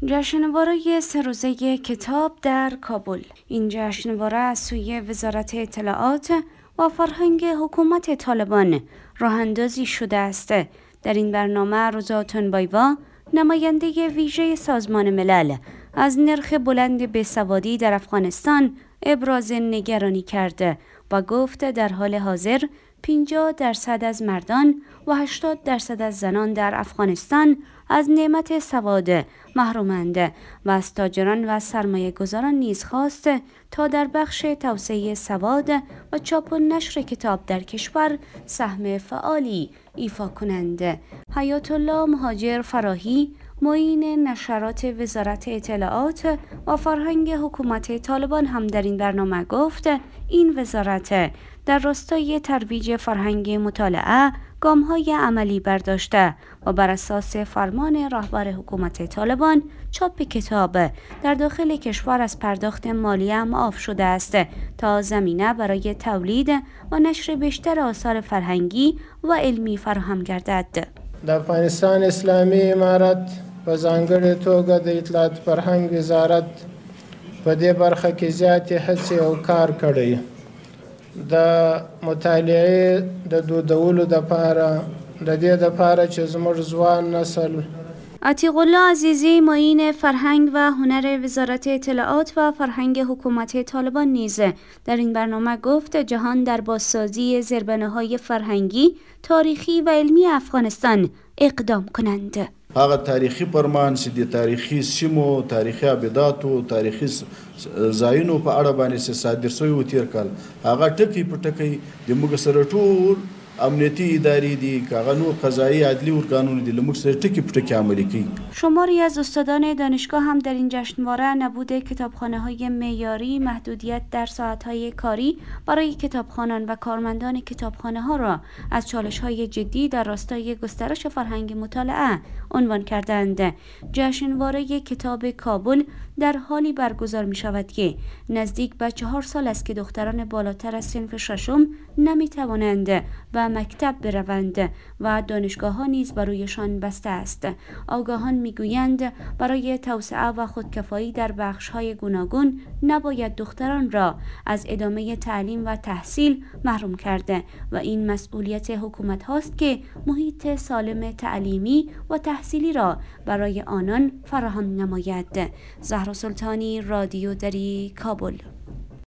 جشنواره 3 روزه کتاب در کابل. این جشنواره از سوی وزارت اطلاعات و فرهنگ حکومت طالبان راه اندازی شده است. در این برنامه روزا تنبایوا، نماینده ویژه سازمان ملل، از نرخ بلند بیسوادی در افغانستان ابراز نگرانی کرده و گفت در حال حاضر 50% از مردان و 80% از زنان در افغانستان از نعمت سواد محرومند و از تاجران و سرمایه گذاران نیز خواست تا در بخش توسعه سواد و چاپ و نشر کتاب در کشور سهم فعالی ایفا کنند. حیات الله مهاجر فراهی، معین نشرات وزارت اطلاعات و فرهنگ حکومت طالبان هم در این برنامه گفت این وزارت در راستای ترویج فرهنگ مطالعه گام‌های عملی برداشته و بر اساس فرمان رهبر حکومت طالبان چاپ کتاب در داخل کشور از پرداخت مالی معاف شده است تا زمینه برای تولید و نشر بیشتر آثار فرهنگی و علمی فراهم گردد. د افغانستان اسلامي امارت په ځانګړې توګه د اطلاعات فرهنګ وزارت په دې برخه کې زیاتې هڅې او کار کړی د مطالعې د دودولو دپاره د دې دپاره چې زموږ ځوان نسل. عتیق الله عزیزی، معین فرهنگ و هنر وزارت اطلاعات و فرهنگ حکومت طالبان نیز در این برنامه گفت جهان در بازسازی زیربناهای فرهنگی، تاریخی و علمی افغانستان اقدام کنند. هغه تاریخي پرمان چې د تاریخي سیمو، تاریخي ابداتو، تاریخي ځایونو په اړه باندې صادر شوی و تیر کال، هغه ټکی په ټکی د موږ سره ټول امنیتی اداری دی که هغه نور قضایی عدلی ارگانونه دی لموږ سره ټکی په ټکی عملی کوي. شماری از استادان دانشگاه هم در این جشنواره نبود کتابخانه‌های معیاری، محدودیت در ساعت‌های کاری برای کتابخوانان و کارمندان کتابخانه‌ها را از چالش‌های جدی در راستای گسترش فرهنگ مطالعه عنوان کردند. جشنواره کتاب کابل در حالی برگزار می‌شود که نزدیک به 4 سال است که دختران بالاتر از صنف ششم نمی‌توانند و مکتب بروند و دانشگاه‌ها نیز برویشان بسته است. آگاهان میگویند برای توسعه و خودکفایی در بخش‌های گوناگون نباید دختران را از ادامه تعلیم و تحصیل محروم کرده و این مسئولیت حکومت هاست که محیط سالم تعلیمی و تحصیلی را برای آنان فراهم نماید. زهرا سلطانی، رادیو دری، کابل.